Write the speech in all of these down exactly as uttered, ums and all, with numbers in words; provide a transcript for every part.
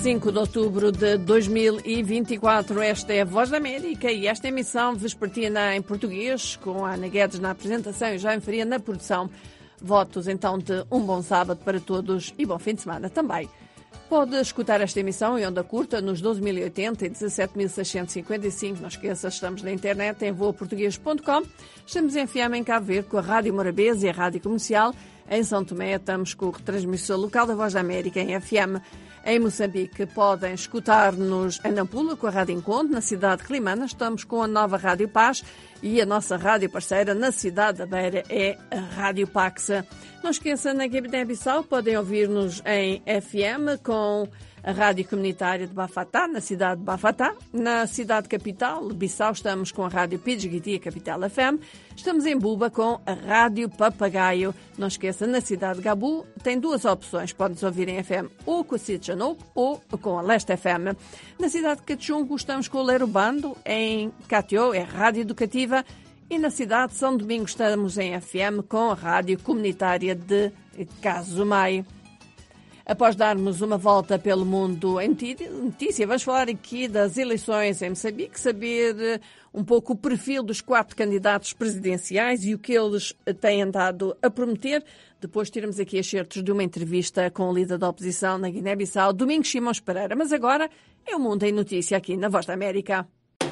cinco de outubro de dois mil e vinte e quatro, esta é a Voz da América e esta emissão vespertina em português, com a Ana Guedes na apresentação e Jaime Faria na produção. Votos então de um bom sábado para todos e bom fim de semana também. Pode escutar esta emissão em onda curta nos doze mil e oitenta e dezassete mil seiscentos e cinquenta e cinco. Não esqueça, estamos na internet em voa português ponto com. Estamos em F M em Cabo Verde com a Rádio Morabeza e a Rádio Comercial. Em São Tomé estamos com a retransmissão local da Voz da América em F M. Em Moçambique podem escutar-nos em Nampula com a Rádio Encontro. Na cidade de Climana estamos com a nova Rádio Paz e a nossa rádio parceira na cidade da Beira é a Rádio Paxa. Não esqueça, na Guiné-Bissau podem ouvir-nos em F M com a Rádio Comunitária de Bafatá, na cidade de Bafatá. Na cidade capital, Bissau, estamos com a Rádio Pidgeguiti, a Capital F M. Estamos em Buba com a Rádio Papagaio. Não esqueça, na cidade de Gabu tem duas opções. Pode-nos ouvir em F M ou com a Sitjanou ou com a Leste F M. Na cidade de Cachungo estamos com o Leiro Bando. Em Catió é Rádio Educativa. E na cidade de São Domingos estamos em F M com a Rádio Comunitária de Casumai. Após darmos uma volta pelo mundo em notícia, vamos falar aqui das eleições em Moçambique, saber um pouco o perfil dos quatro candidatos presidenciais e o que eles têm andado a prometer. Depois tiramos aqui excertos de uma entrevista com o líder da oposição na Guiné-Bissau, Domingos Simões Pereira. Mas agora é o Mundo em Notícia aqui na Voz da América.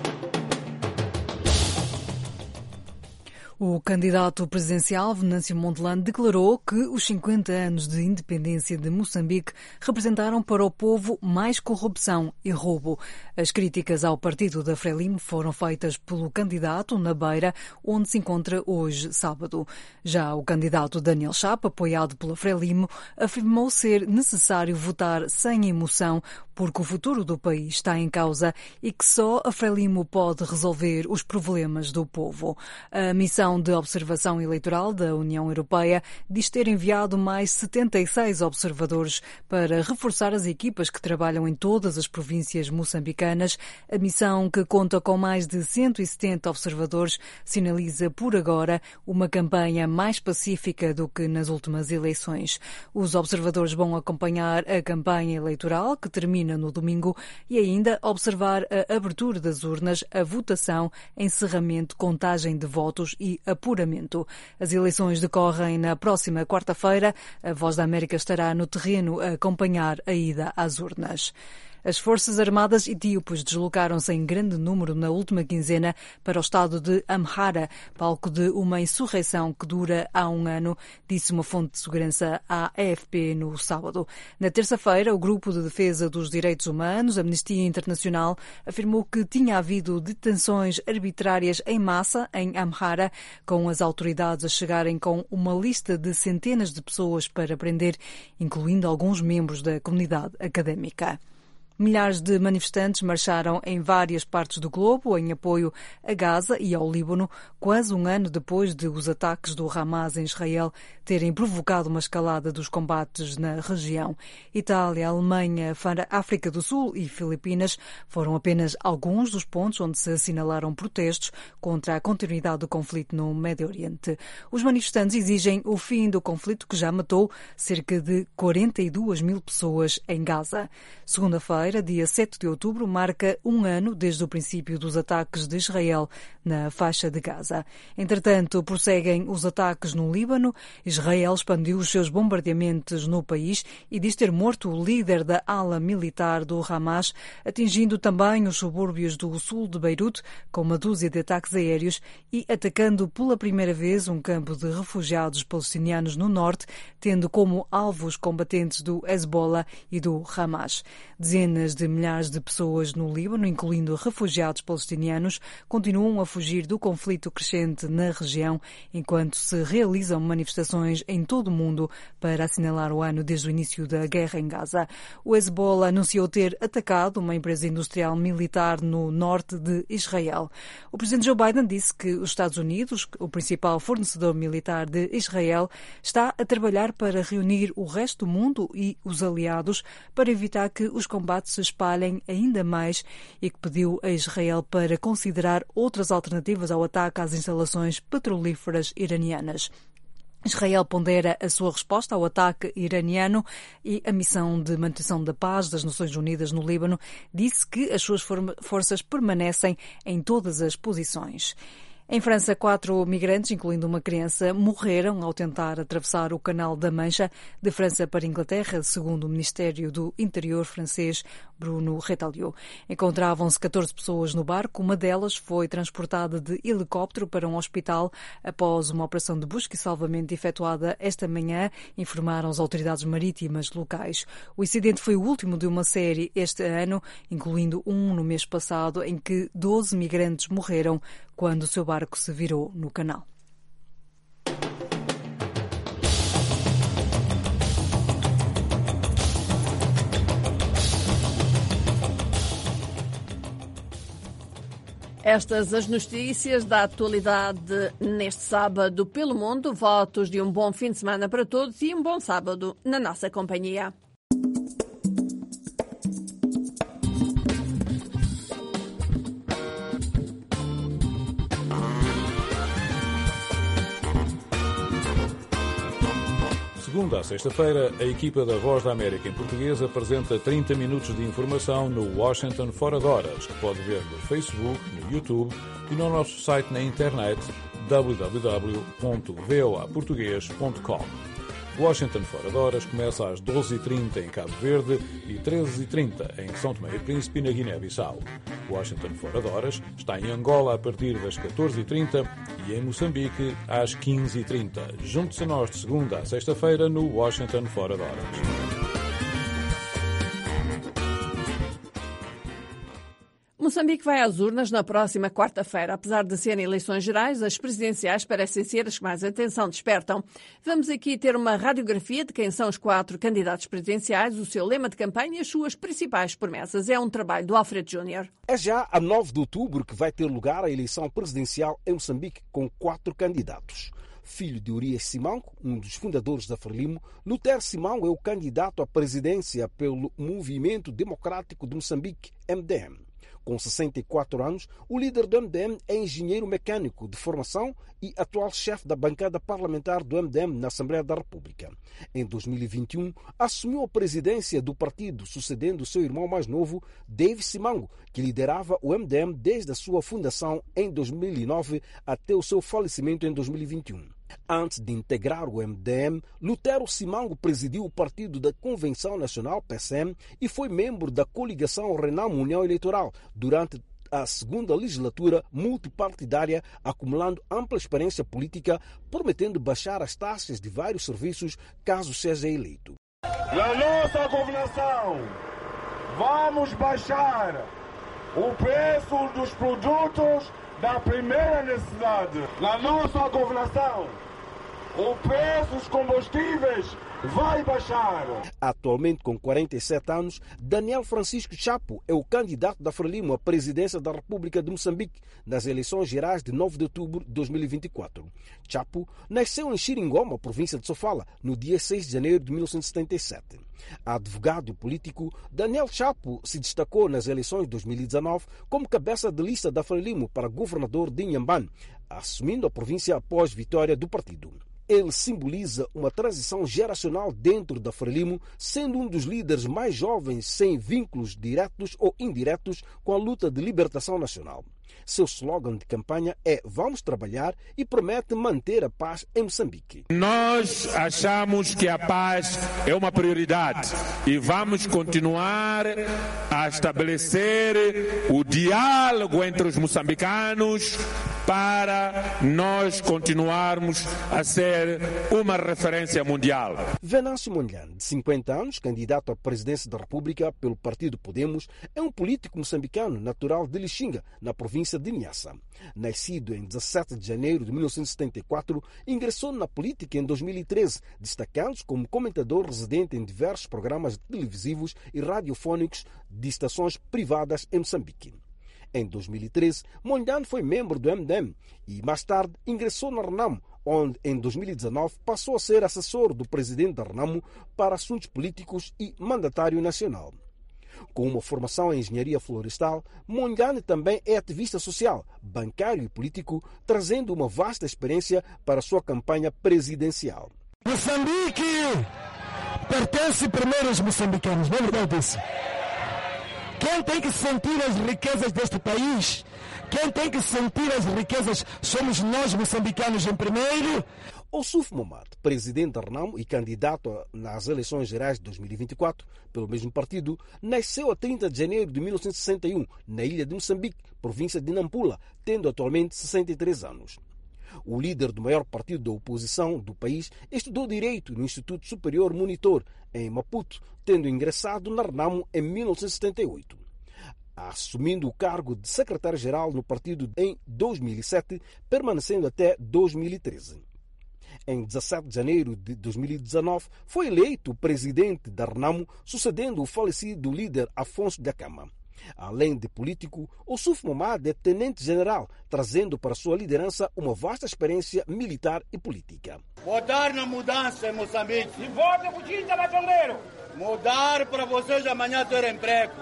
O candidato presidencial Venâncio Mondlane declarou que os cinquenta anos de independência de Moçambique representaram para o povo mais corrupção e roubo. As críticas ao partido da Frelimo foram feitas pelo candidato na Beira, onde se encontra hoje, sábado. Já o candidato Daniel Chapa, apoiado pela Frelimo, afirmou ser necessário votar sem emoção porque o futuro do país está em causa e que só a Frelimo pode resolver os problemas do povo. A missão de observação eleitoral da União Europeia diz ter enviado mais setenta e seis observadores para reforçar as equipas que trabalham em todas as províncias moçambicanas. A missão, que conta com mais de cento e setenta observadores, sinaliza por agora uma campanha mais pacífica do que nas últimas eleições. Os observadores vão acompanhar a campanha eleitoral, que termina no domingo, e ainda observar a abertura das urnas, a votação, encerramento, contagem de votos e apuramento. As eleições decorrem na próxima quarta-feira. A Voz da América estará no terreno a acompanhar a ida às urnas. As Forças Armadas etíopes deslocaram-se em grande número na última quinzena para o estado de Amhara, palco de uma insurreição que dura há um ano, disse uma fonte de segurança à A F P no sábado. Na terça-feira, o Grupo de Defesa dos Direitos Humanos, Amnistia Internacional, afirmou que tinha havido detenções arbitrárias em massa em Amhara, com as autoridades a chegarem com uma lista de centenas de pessoas para prender, incluindo alguns membros da comunidade académica. Milhares de manifestantes marcharam em várias partes do globo em apoio a Gaza e ao Líbano, quase um ano depois de os ataques do Hamas em Israel terem provocado uma escalada dos combates na região. Itália, Alemanha, África do Sul e Filipinas foram apenas alguns dos pontos onde se assinalaram protestos contra a continuidade do conflito no Médio Oriente. Os manifestantes exigem o fim do conflito, que já matou cerca de quarenta e duas mil pessoas em Gaza. Segunda-feira, dia sete de outubro, marca um ano desde o princípio dos ataques de Israel na faixa de Gaza. Entretanto, prosseguem os ataques no Líbano. Israel expandiu os seus bombardeamentos no país e diz ter morto o líder da ala militar do Hamas, atingindo também os subúrbios do sul de Beirute com uma dúzia de ataques aéreos e atacando pela primeira vez um campo de refugiados palestinianos no norte, tendo como alvos combatentes do Hezbollah e do Hamas. Dezenas de milhares de pessoas no Líbano, incluindo refugiados palestinianos, continuam a fugir do conflito crescente na região, enquanto se realizam manifestações em todo o mundo para assinalar o ano desde o início da guerra em Gaza. O Hezbollah anunciou ter atacado uma empresa industrial militar no norte de Israel. O presidente Joe Biden disse que os Estados Unidos, o principal fornecedor militar de Israel, está a trabalhar para reunir o resto do mundo e os aliados para evitar que os combates se espalhem ainda mais e que pediu a Israel para considerar outras alternativas ao ataque às instalações petrolíferas iranianas. Israel pondera a sua resposta ao ataque iraniano e a missão de manutenção da paz das Nações Unidas no Líbano disse que as suas forças permanecem em todas as posições. Em França, quatro migrantes, incluindo uma criança, morreram ao tentar atravessar o Canal da Mancha de França para a Inglaterra, segundo o Ministério do Interior francês, Bruno Retailleau. Encontravam-se catorze pessoas no barco. Uma delas foi transportada de helicóptero para um hospital após uma operação de busca e salvamento efetuada esta manhã, informaram as autoridades marítimas locais. O incidente foi o último de uma série este ano, incluindo um no mês passado, em que doze migrantes morreram quando o seu barco se virou no canal. Estas as notícias da atualidade neste sábado pelo mundo. Votos de um bom fim de semana para todos e um bom sábado na nossa companhia. Segunda a sexta-feira, a equipa da Voz da América em português apresenta trinta minutos de informação no Washington Fora de Horas, que pode ver no Facebook, no YouTube e no nosso site na internet w w w ponto v o a português ponto com. Washington Fora de Horas começa às doze e trinta em Cabo Verde e treze e trinta em São Tomé e Príncipe e na Guiné-Bissau. Washington Fora de Horas está em Angola a partir das catorze e trinta e em Moçambique às quinze e trinta. Junte-se a nós de segunda a sexta-feira no Washington Fora de Horas. Moçambique vai às urnas na próxima quarta-feira. Apesar de serem eleições gerais, as presidenciais parecem ser as que mais atenção despertam. Vamos aqui ter uma radiografia de quem são os quatro candidatos presidenciais, o seu lema de campanha e as suas principais promessas. É um trabalho do Alfredo Júnior. É já a nove de outubro que vai ter lugar a eleição presidencial em Moçambique com quatro candidatos. Filho de Urias Simango, um dos fundadores da Frelimo, Lutero Simango é o candidato à presidência pelo Movimento Democrático de Moçambique, M D M. Com sessenta e quatro anos, o líder do M D M é engenheiro mecânico de formação e atual chefe da bancada parlamentar do M D M na Assembleia da República. Em dois mil e vinte e um, assumiu a presidência do partido, sucedendo seu irmão mais novo, David Simango, que liderava o M D M desde a sua fundação em dois mil e nove até o seu falecimento em dois mil e vinte e um. Antes de integrar o M D M, Lutero Simango presidiu o Partido da Convenção Nacional, P S M, e foi membro da coligação Renamo União Eleitoral durante a segunda legislatura multipartidária, acumulando ampla experiência política, prometendo baixar as taxas de vários serviços caso seja eleito. Na nossa governação, vamos baixar o preço dos produtos da primeira necessidade. Na nossa governação, o preço dos combustíveis vai baixar. Atualmente com quarenta e sete anos, Daniel Francisco Chapo é o candidato da Frelimo à presidência da República de Moçambique nas eleições gerais de nove de outubro de dois mil e vinte e quatro. Chapo nasceu em Xiringoma, província de Sofala, no dia seis de janeiro de mil novecentos e setenta e sete. Advogado e político, Daniel Chapo se destacou nas eleições de dois mil e dezenove como cabeça de lista da Frelimo para governador de Inhambane, assumindo a província após vitória do partido. Ele simboliza uma transição geracional dentro da Frelimo, sendo um dos líderes mais jovens sem vínculos diretos ou indiretos com a luta de libertação nacional. Seu slogan de campanha é "Vamos trabalhar" e promete manter a paz em Moçambique. Nós achamos que a paz é uma prioridade e vamos continuar a estabelecer o diálogo entre os moçambicanos para nós continuarmos a ser uma referência mundial. Venâncio Mondlane, de cinquenta anos, candidato à presidência da República pelo partido Podemos, é um político moçambicano natural de Lixinga, na província de Niassa. Nascido em dezassete de janeiro de mil novecentos e setenta e quatro, ingressou na política em dois mil e treze, destacando-se como comentador residente em diversos programas televisivos e radiofónicos de estações privadas em Moçambique. Em dois mil e treze, Mondlane foi membro do M D M e, mais tarde, ingressou na Renamo, onde, em dois mil e dezenove, passou a ser assessor do presidente da Renamo para assuntos políticos e mandatário nacional. Com uma formação em engenharia florestal, Mondlane também é ativista social, bancário e político, trazendo uma vasta experiência para sua campanha presidencial. Moçambique pertence primeiro aos moçambicanos, não é verdade isso? Quem tem que sentir as riquezas deste país, quem tem que sentir as riquezas somos nós moçambicanos em primeiro. Ossuf Momad, presidente da Renamo e candidato nas eleições gerais de dois mil e vinte e quatro pelo mesmo partido, nasceu a trinta de janeiro de mil novecentos e sessenta e um, na ilha de Moçambique, província de Nampula, tendo atualmente sessenta e três anos. O líder do maior partido da oposição do país estudou Direito no Instituto Superior Monitor, em Maputo, tendo ingressado na Renamo em mil novecentos e setenta e oito. Assumindo o cargo de secretário-geral no partido em dois mil e sete, permanecendo até dois mil e treze. Em dezassete de janeiro de dois mil e dezenove, foi eleito presidente da Renamo, sucedendo o falecido líder Afonso Dhlakama. Além de político, Ossuf Momad é tenente-general, trazendo para sua liderança uma vasta experiência militar e política. Votar na mudança em Moçambique. Se vota com tinta, batongueiro. Mudar para vocês amanhã ter emprego.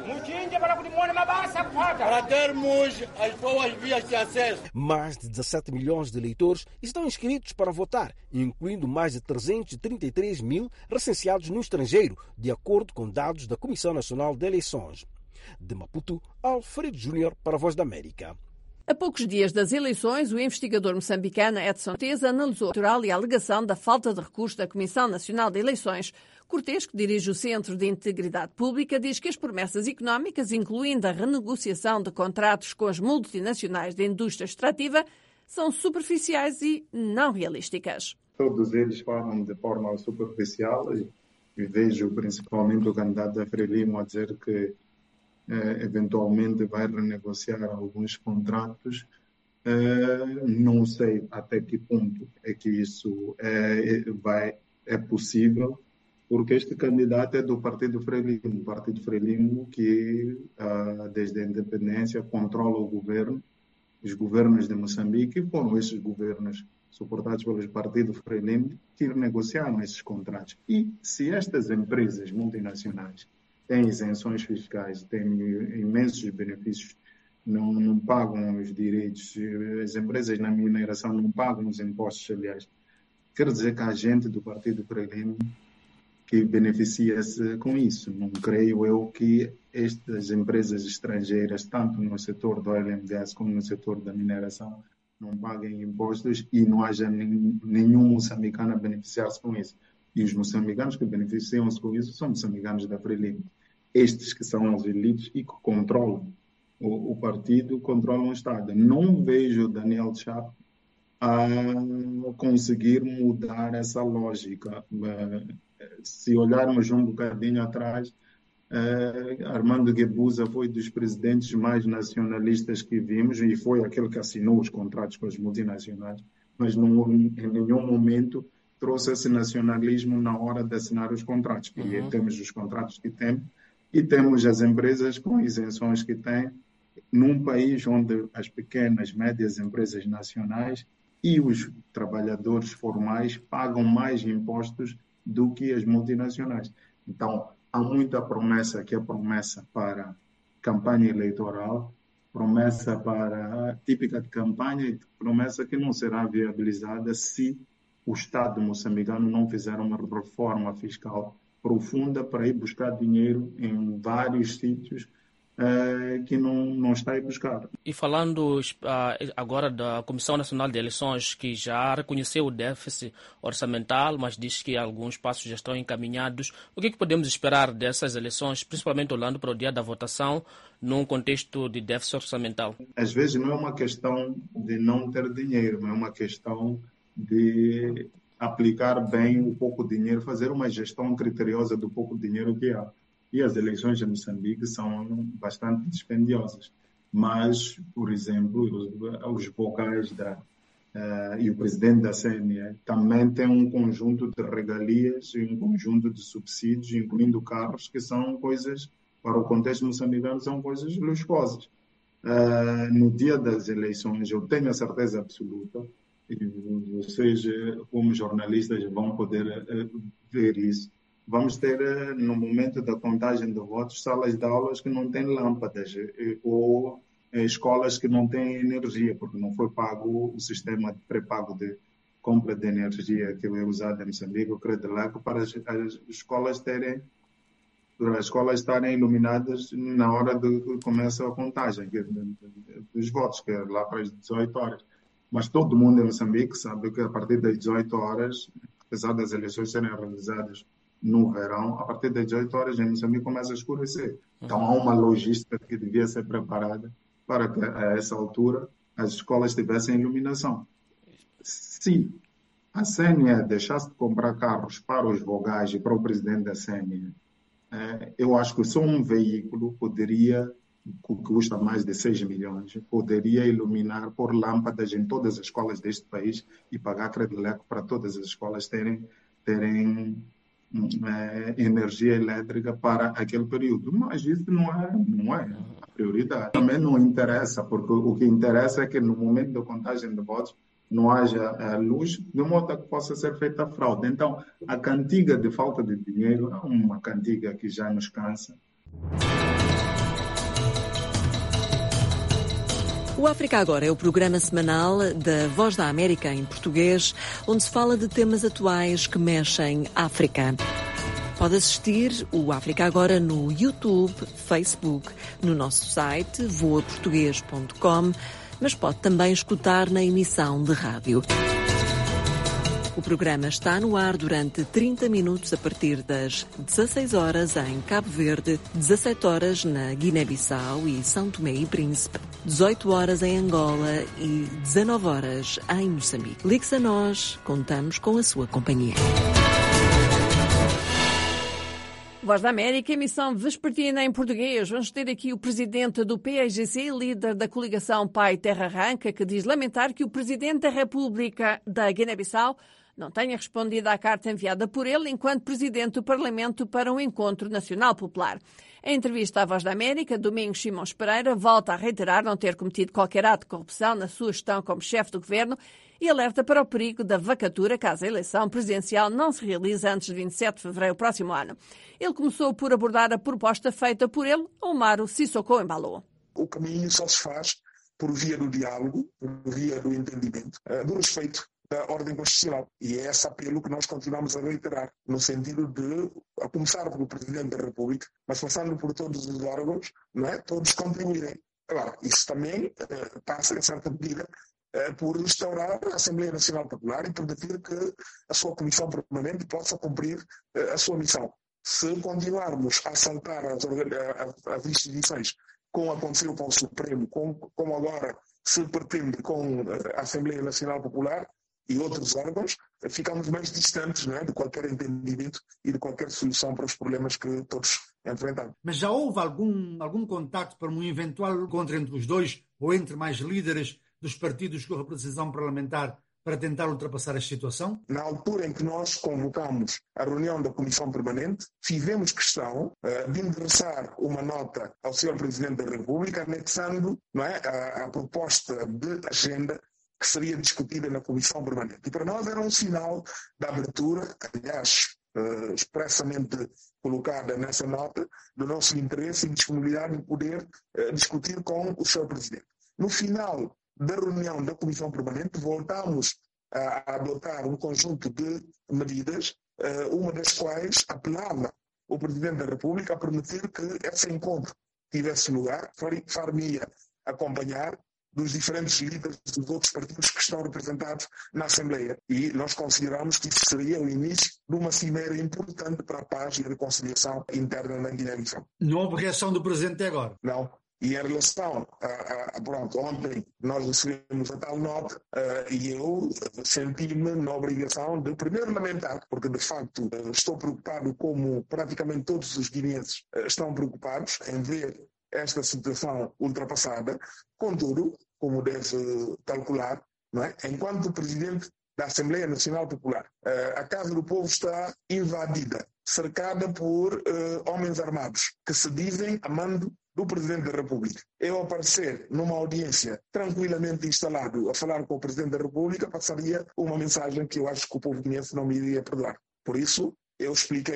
Para termos as boas vias de acesso. Mais de dezassete milhões de eleitores estão inscritos para votar, incluindo mais de trezentos e trinta e três mil recenseados no estrangeiro, de acordo com dados da Comissão Nacional de Eleições. De Maputo, Alfredo Júnior para a Voz da América. A poucos dias das eleições, o investigador moçambicano Edson Cortes analisou a eleitoral e a alegação da falta de recurso da Comissão Nacional de Eleições. Cortes, que dirige o Centro de Integridade Pública, diz que as promessas económicas, incluindo a renegociação de contratos com as multinacionais da indústria extrativa, são superficiais e não realísticas. Todos eles falam de forma superficial e, e vejo principalmente o candidato da Frelimo a dizer que eh, eventualmente vai renegociar alguns contratos. Eh, não sei até que ponto é que isso é, vai, é possível, porque este candidato é do Partido Frelimo, o Partido Frelimo que, ah, desde a independência, controla o governo, os governos de Moçambique, e foram esses governos suportados pelo Partido Frelimo que negociaram esses contratos. E se estas empresas multinacionais têm isenções fiscais, têm imensos benefícios, não, não pagam os direitos, as empresas na mineração não pagam os impostos, aliás, quer dizer que a gente do Partido Frelimo que beneficia-se com isso. Não creio eu que estas empresas estrangeiras, tanto no setor do oil and gas como no setor da mineração, não paguem impostos e não haja nenhum moçambicano a beneficiar-se com isso. E os moçambicanos que beneficiam-se com isso são moçambicanos da Frelimo. Estes que são as elites e que controlam o, o partido, controlam o Estado. Não vejo Daniel Chapo a conseguir mudar essa lógica. Se olharmos um bocadinho atrás, eh, Armando Guebuza foi dos presidentes mais nacionalistas que vimos e foi aquele que assinou os contratos com as multinacionais, mas não, em nenhum momento trouxe esse nacionalismo na hora de assinar os contratos. Uhum. E temos os contratos que temos e temos as empresas com isenções que têm, num país onde as pequenas, médias empresas nacionais e os trabalhadores formais pagam mais impostos do que as multinacionais. Então, há muita promessa que é promessa para campanha eleitoral, promessa para típica de campanha e promessa que não será viabilizada se o Estado moçambicano não fizer uma reforma fiscal profunda para ir buscar dinheiro em vários sítios Uh, que não, não está a buscar. E falando uh, agora da Comissão Nacional de Eleições, que já reconheceu o déficit orçamental, mas diz que alguns passos já estão encaminhados, o que, é que podemos esperar dessas eleições, principalmente olhando para o dia da votação, num contexto de déficit orçamental? Às vezes não é uma questão de não ter dinheiro, é uma questão de aplicar bem o pouco dinheiro, fazer uma gestão criteriosa do pouco dinheiro que há. E as eleições em Moçambique são bastante dispendiosas. Mas, por exemplo, os, os vocais da, uh, e o presidente da C N E também têm um conjunto de regalias e um conjunto de subsídios, incluindo carros, que são coisas, para o contexto moçambicano, são coisas luxuosas. Uh, no dia das eleições, eu tenho a certeza absoluta, e vocês, como jornalistas, vão poder uh, ver isso, vamos ter, no momento da contagem de votos, salas de aulas que não têm lâmpadas ou escolas que não têm energia, porque não foi pago o sistema de pré-pago de compra de energia que é usado em Moçambique, o Credelac, para as, as escolas terem, as escolas estarem iluminadas na hora de que começa a contagem que, de, de, dos votos, que é lá para as dezoito horas. Mas todo mundo em Moçambique sabe que a partir das dezoito horas, apesar das eleições serem realizadas no verão, a partir das dezoito horas em Moçambique começa a escurecer. Então há uma logística que devia ser preparada para que a essa altura as escolas tivessem iluminação. Se a C N E deixasse de comprar carros para os vogais e para o presidente da C N E, eh, eu acho que só um veículo poderia, que custa mais de seis milhões, poderia iluminar por lâmpadas em todas as escolas deste país e pagar Credelac para todas as escolas terem, terem eh, energia elétrica para aquele período. Mas isso não é, não é a prioridade. Também não interessa, porque o que interessa é que no momento da contagem de votos não haja uh, luz, de modo a que possa ser feita a fraude. Então, a cantiga de falta de dinheiro é uma cantiga que já nos cansa. O África Agora é o programa semanal da Voz da América em português, onde se fala de temas atuais que mexem África. Pode assistir o África Agora no YouTube, Facebook, no nosso site voa português ponto com, mas pode também escutar na emissão de rádio. O programa está no ar durante trinta minutos a partir das dezasseis horas em Cabo Verde, dezassete horas na Guiné-Bissau e São Tomé e Príncipe, dezoito horas em Angola e dezanove horas em Moçambique. Ligue-se a nós, contamos com a sua companhia. Voz da América, emissão vespertina em português. Vamos ter aqui o presidente do P A G C, líder da coligação Pai Terra Arranca, que diz lamentar que o presidente da República da Guiné-Bissau não tenha respondido à carta enviada por ele enquanto presidente do Parlamento para um encontro nacional popular. Em entrevista à Voz da América, Domingos Simões Pereira volta a reiterar não ter cometido qualquer ato de corrupção na sua gestão como chefe do governo e alerta para o perigo da vacatura caso a eleição presidencial não se realize antes de vinte e sete de fevereiro do próximo ano. Ele começou por abordar a proposta feita por ele, Omaro Sissoko Embalo. O caminho só se faz por via do diálogo, por via do entendimento, do respeito da ordem constitucional. E é esse apelo que nós continuamos a reiterar, no sentido de, a começar pelo Presidente da República, mas passando por todos os órgãos, não é? Todos contribuírem. Claro, isso também eh, passa, em certa medida, eh, por restaurar a Assembleia Nacional Popular e permitir que a sua Comissão Permanente possa cumprir eh, a sua missão. Se continuarmos a assaltar as, as instituições, como aconteceu com o Supremo, como, como agora se pretende com a Assembleia Nacional Popular e outros órgãos, ficamos mais distantes, não é, de qualquer entendimento e de qualquer solução para os problemas que todos enfrentamos. Mas já houve algum, algum contacto para um eventual encontro entre os dois ou entre mais líderes dos partidos com representação parlamentar para tentar ultrapassar a situação? Na altura em que nós convocamos a reunião da Comissão Permanente, fizemos questão uh, de endereçar uma nota ao senhor Presidente da República, anexando, não é, a, a proposta de agenda que seria discutida na Comissão Permanente. E para nós era um sinal de abertura, aliás, uh, expressamente colocada nessa nota, do nosso interesse e disponibilidade de poder uh, discutir com o senhor Presidente. No final da reunião da Comissão Permanente, voltamos a adotar um conjunto de medidas, uh, uma das quais apelava o Presidente da República a permitir que esse encontro tivesse lugar, far-me-ia acompanhar dos diferentes líderes dos outros partidos que estão representados na Assembleia. E nós consideramos que isso seria o início de uma cimeira importante para a paz e a reconciliação interna na Guiné-Bissau. Não houve reação do Presidente agora? Não. E em relação a, a, a pronto, ontem nós recebemos a tal nota uh, e eu senti-me na obrigação de primeiro lamentar, porque de facto uh, estou preocupado como praticamente todos os guineenses uh, estão preocupados em ver esta situação ultrapassada. Contudo, como deve calcular, não é? Enquanto Presidente da Assembleia Nacional Popular, uh, a Casa do Povo está invadida, cercada por uh, homens armados que se dizem a mando do Presidente da República. Eu aparecer numa audiência tranquilamente instalado a falar com o Presidente da República passaria uma mensagem que eu acho que o povo guineense não me iria perdoar. Por isso, eu expliquei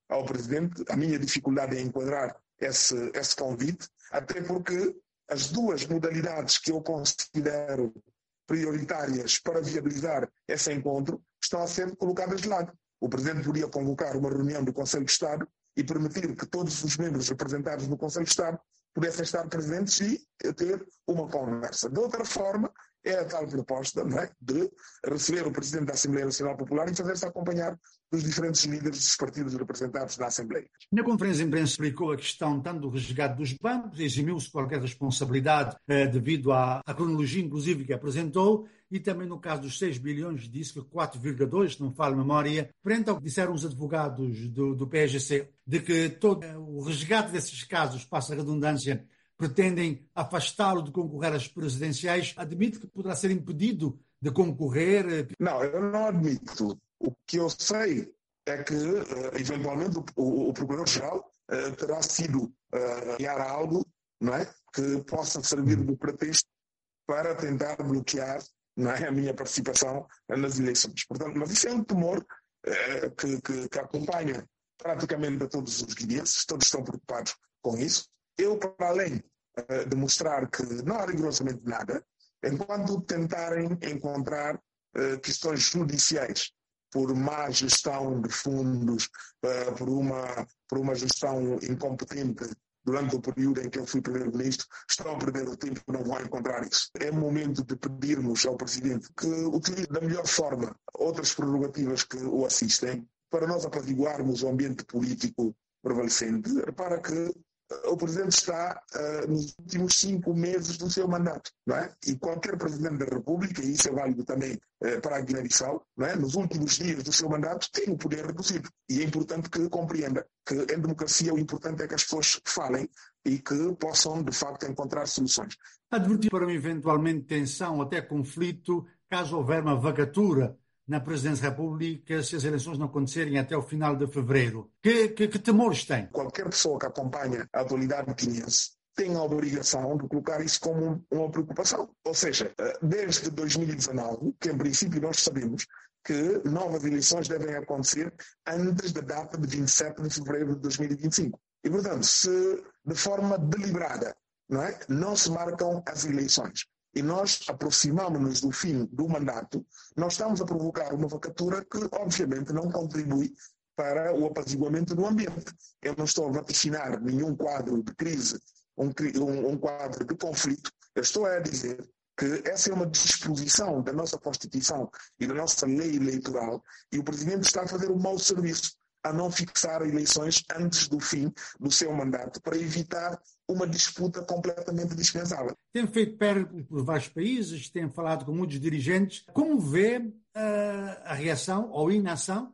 ao Presidente a minha dificuldade em enquadrar esse, esse convite, até porque as duas modalidades que eu considero prioritárias para viabilizar esse encontro estão a ser colocadas de lado. O Presidente podia convocar uma reunião do Conselho de Estado e permitir que todos os membros representados no Conselho de Estado pudessem estar presentes e ter uma conversa. De outra forma, é a tal proposta, não é, de receber o Presidente da Assembleia Nacional Popular e fazer-se acompanhar dos diferentes líderes dos partidos representados na Assembleia. Na conferência de imprensa explicou a questão tanto do resgate dos bancos, eximiu-se qualquer responsabilidade eh, devido à, à cronologia, inclusive, que apresentou, e também no caso dos seis bilhões disse que quatro vírgula dois, se não falo memória, frente ao que disseram os advogados do, do P S G C, de que todo eh, o resgate desses casos, passa a redundância, pretendem afastá-lo de concorrer às presidenciais, admite que poderá ser impedido de concorrer? Não, eu não admito. O que eu sei é que, eventualmente, o, o Procurador-Geral uh, terá sido uh, criar algo, não é, que possa servir de pretexto para tentar bloquear, não é, a minha participação nas eleições. Portanto, mas isso é um temor uh, que, que, que acompanha praticamente a todos os guineenses, todos estão preocupados com isso. Eu, para além uh, de mostrar que não há rigorosamente nada, enquanto tentarem encontrar uh, questões judiciais por má gestão de fundos, uh, por, uma, por uma gestão incompetente durante o período em que eu fui primeiro-ministro, estão a perder o tempo e não vão encontrar isso. É momento de pedirmos ao Presidente que utilize da melhor forma outras prerrogativas que o assistem para nós apaziguarmos o ambiente político prevalecente. Repara que o Presidente está uh, nos últimos cinco meses do seu mandato, não é? E qualquer Presidente da República, e isso é válido também uh, para a Guiné-Bissau, não é? Nos últimos dias do seu mandato tem o poder reduzido. E é importante que compreenda que em democracia o importante é que as pessoas falem e que possam, de facto, encontrar soluções. Advertir para uma eventualmente tensão, até conflito, caso houver uma vacatura na Presidência da República, se as eleições não acontecerem até o final de fevereiro. Que, que, que temores tem? Qualquer pessoa que acompanha a atualidade guineense tem a obrigação de colocar isso como uma preocupação. Ou seja, desde dois mil e dezanove, que em princípio nós sabemos que novas eleições devem acontecer antes da data de vinte e sete de fevereiro de dois mil e vinte e cinco. E, portanto, se de forma deliberada, não é, não se marcam as eleições, e nós aproximamos-nos do fim do mandato, nós estamos a provocar uma vacatura que, obviamente, não contribui para o apaziguamento do ambiente. Eu não estou a vaticinar nenhum quadro de crise, um, um, um quadro de conflito. Eu estou a dizer que essa é uma disposição da nossa Constituição e da nossa lei eleitoral, e o Presidente está a fazer um mau serviço a não fixar eleições antes do fim do seu mandato, para evitar uma disputa completamente dispensável. Tem feito périplos por vários países, tem falado com muitos dirigentes. Como vê uh, a reação ou inação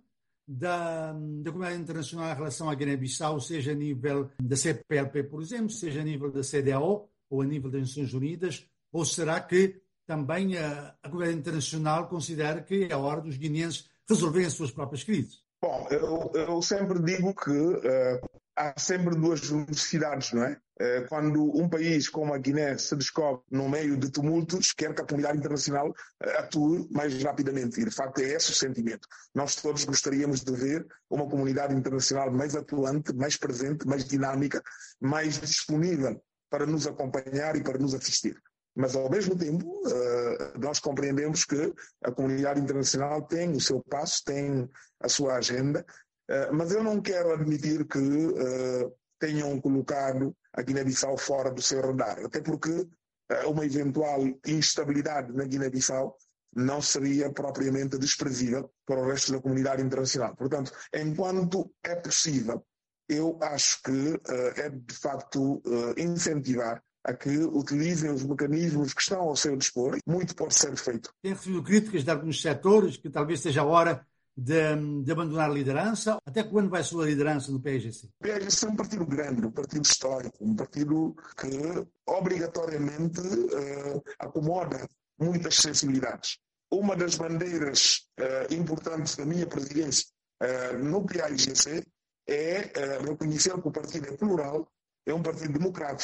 da, da comunidade internacional em relação à Guiné-Bissau, seja a nível da C P L P, por exemplo, seja a nível da C D A O ou a nível das Nações Unidas? Ou será que também a, a comunidade internacional considera que é a hora dos guineenses resolverem as suas próprias crises? Bom, eu, eu sempre digo que uh, há sempre duas velocidades, não é? Uh, quando um país como a Guiné se descobre no meio de tumultos, quer que a comunidade internacional uh, atue mais rapidamente. E, de facto, é esse o sentimento. Nós todos gostaríamos de ver uma comunidade internacional mais atuante, mais presente, mais dinâmica, mais disponível para nos acompanhar e para nos assistir. Mas, ao mesmo tempo, uh, nós compreendemos que a comunidade internacional tem o seu passo, tem a sua agenda, uh, mas eu não quero admitir que uh, tenham colocado a Guiné-Bissau fora do seu radar, até porque uh, uma eventual instabilidade na Guiné-Bissau não seria propriamente desprezível para o resto da comunidade internacional. Portanto, enquanto é possível, eu acho que uh, é, de facto, uh, incentivar a que utilizem os mecanismos que estão ao seu dispor. Muito pode ser feito. Tem recebido críticas de alguns setores que talvez seja a hora de, de abandonar a liderança. Até quando vai a sua liderança no P A G C? O P A G C é um partido grande, um partido histórico, um partido que obrigatoriamente uh, acomoda muitas sensibilidades. Uma das bandeiras uh, importantes da minha presidência uh, no P A G C é uh, reconhecer que o partido é plural, é um partido democrático,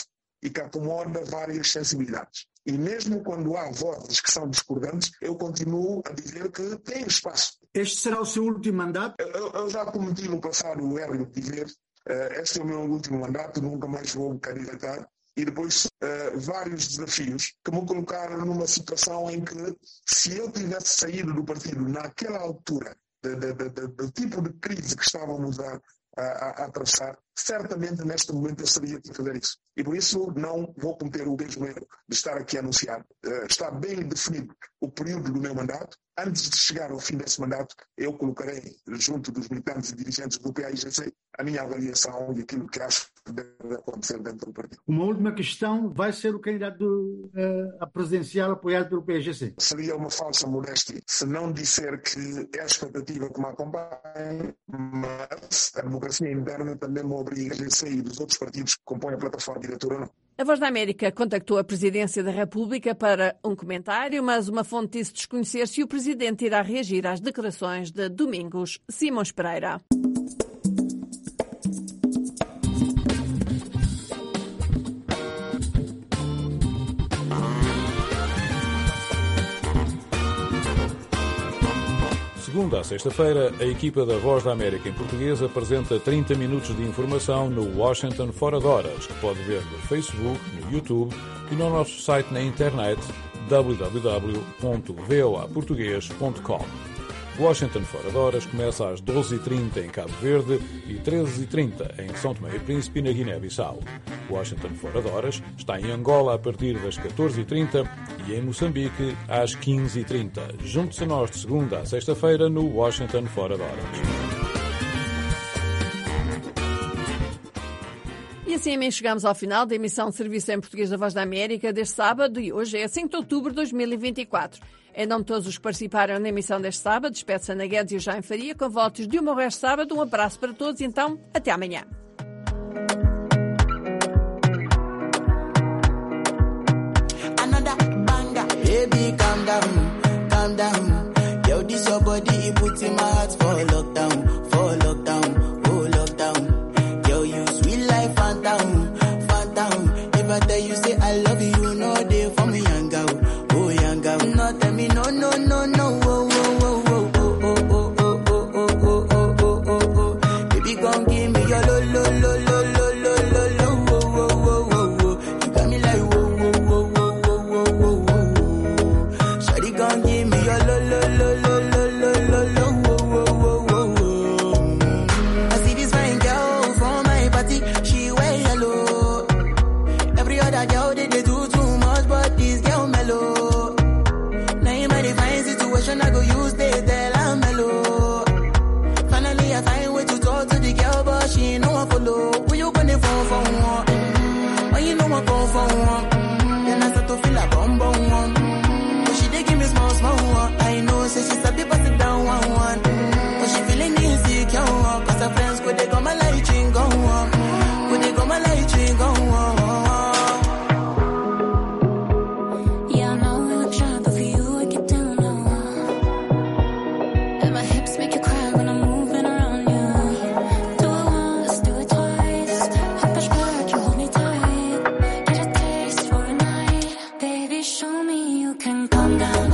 e que acomoda várias sensibilidades. E mesmo quando há vozes que são discordantes, eu continuo a dizer que tem espaço. Este será o seu último mandato? Eu, eu já cometi no passado o erro de dizer uh, este é o meu último mandato, nunca mais vou me candidatar. E depois uh, vários desafios que me colocaram numa situação em que, se eu tivesse saído do partido naquela altura, de, de, de, de, do tipo de crise que estávamos a, a, a atravessar, certamente neste momento eu seria de fazer isso. E por isso não vou cometer o mesmo erro de estar aqui a anunciar. Uh, está bem definido o período do meu mandato. Antes de chegar ao fim desse mandato, eu colocarei, junto dos militantes e dirigentes do P A I G C, a minha avaliação e aquilo que acho que deve acontecer dentro do partido. Uma última questão, vai ser o candidato uh, a presidencial apoiado pelo P A I G C? Seria uma falsa modéstia se não disser que é a expectativa que me acompanha, mas a democracia interna também me obriga a G C e dos outros partidos que compõem a plataforma diretora não. A Voz da América contactou a Presidência da República para um comentário, mas uma fonte disse desconhecer se o Presidente irá reagir às declarações de Domingos Simões Pereira. Segunda a sexta-feira, a equipa da Voz da América em português apresenta trinta minutos de informação no Washington Fora de Horas, que pode ver no Facebook, no YouTube e no nosso site na internet w w w ponto v o a português ponto com. Washington Fora de Horas começa às doze e trinta em Cabo Verde e treze e trinta em São Tomé e Príncipe e na Guiné-Bissau. Washington Fora de Horas está em Angola a partir das catorze e trinta e em Moçambique às quinze e trinta. Junte-se a nós de segunda a sexta-feira no Washington Fora de Horas. E assim chegamos ao final da emissão de Serviço em Português da Voz da América deste sábado e hoje é cinco de outubro de dois mil e vinte e quatro. Em nome de todos os que participaram na emissão deste sábado, despede-se Ana Guedes e o Jaime Faria com votos de uma resto sábado. Um abraço para todos e então até amanhã. Baby, calm down, calm down. Yo, this your body, it puts in my heart for lockdown, for lockdown, oh lockdown. Yo, you sweet life, phantom, phantom. If I tell you say I love you, no day for me, young girl, oh young girl. No tell me no, no, no, no, oh, oh, oh, oh, oh, oh, oh, oh, oh, oh, oh, oh, oh, oh. Baby, gon' give me your lo, lo, lo, lo, lo, lo, lo, lo, oh, oh, oh, oh, oh. You got me like whoa, whoa, whoa, whoa, whoa, whoa, whoa. Gon' give me your lo lo lo lo lo lo lo lo wo wo wo wo wo. I see this fine girl from my party, she wear yellow. Every other girl they, they do too much, but this girl mellow. Now in my divine situation, I go use they tell I'm mellow. Finally I find way to talk to the girl, but she ain't no one follow. Who you gonna phone for one? Mm-hmm. When you know I go for one, mm-hmm. Then I start to feel a bum bum one. Give me small, small one. I know, say she's a bit pass it down one, one. Mm. But she feeling insecure, cause her friends could they come my light ring go on. Could they come my light ring go on. Yeah, I know we look shy, but for you I get down low. And my hips make you cry when I'm moving around you. Do it once, do it twice. I push back, you hold me tight. Get a taste for a night. Baby, show me you can calm down.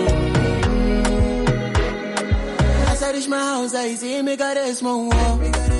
I see me got a small wall.